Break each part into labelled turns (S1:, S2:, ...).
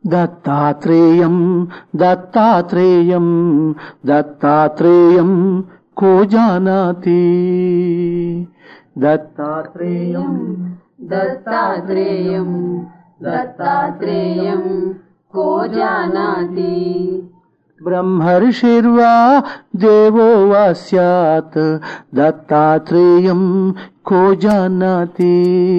S1: दत्तात्रेयं दत्तात्रेयं दत्तात्रेयं को जानाति दत्तात्रेयं
S2: दत्तात्रेयं दत्तात्रेयं को जानाति
S1: ब्रह्मर्षिर्वा देवो वा स्यात् दत्तात्रेयं को जानाति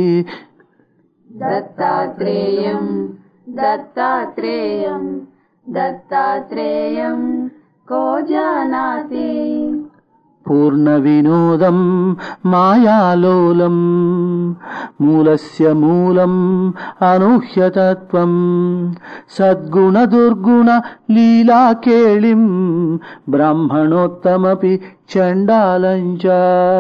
S2: दत्तात्रेयं दत्तात्रेयं दत्तात्रेयं को जानाति
S1: पूर्णविनोदं मायालोलं मूलस्य मूलम् अनूह्यतत्त्वं सद्गुणदुर्गुण लीलाकेलिं ब्राह्मणोत्तमपि चण्डालं च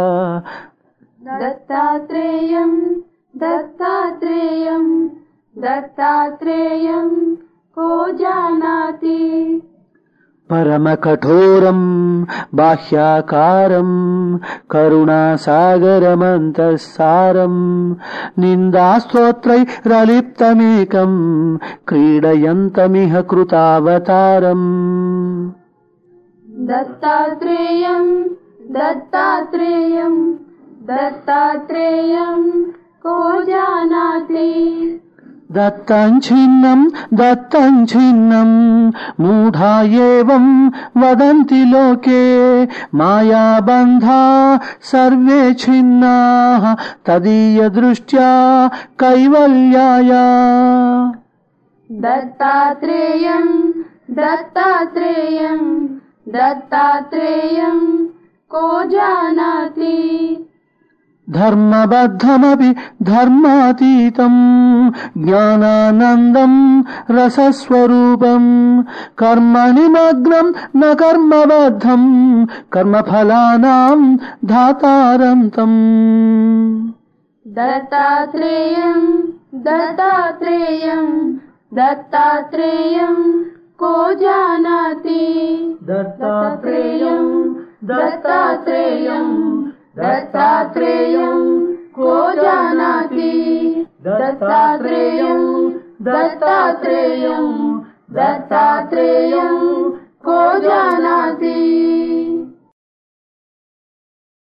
S2: दत्तात्रेयं दत्तात्रेयं दत्तात्रेयं को जानाति
S1: परमकठोरं बाह्याकारं करुणासागरमन्तःसारं निन्दास्तोत्रैरलिप्तमेकं क्रीडयन्तमिह कृतावतारम्
S2: दत्तात्रेयं दत्तात्रेयं दत्तात्रेयं को जानाति
S1: दत्तं छिन्नं मूढा एवं वदन्ति लोके मायाबन्धा सर्वे छिन्नाः तदीयदृष्ट्या कैवल्याय
S2: दत्तात्रेयं दत्तात्रेयं दत्तात्रेयं को जानाति
S1: धर्मबद्धमपि धर्मातीतं ज्ञानानन्दं रसस्वरूपं कर्मणिमग्नं न कर्मबद्धं कर्मफलानां धातारं तम्
S2: दत्तात्रेयं दत्तात्रेयं दत्तात्रेयं को जानाति
S1: दत्तात्रेयं
S2: दत्तात्रेयं दत्तात्रेयं को जानाति दत्तात्रेयं दत्तात्रेयं दत्तात्रेयं को जानाति।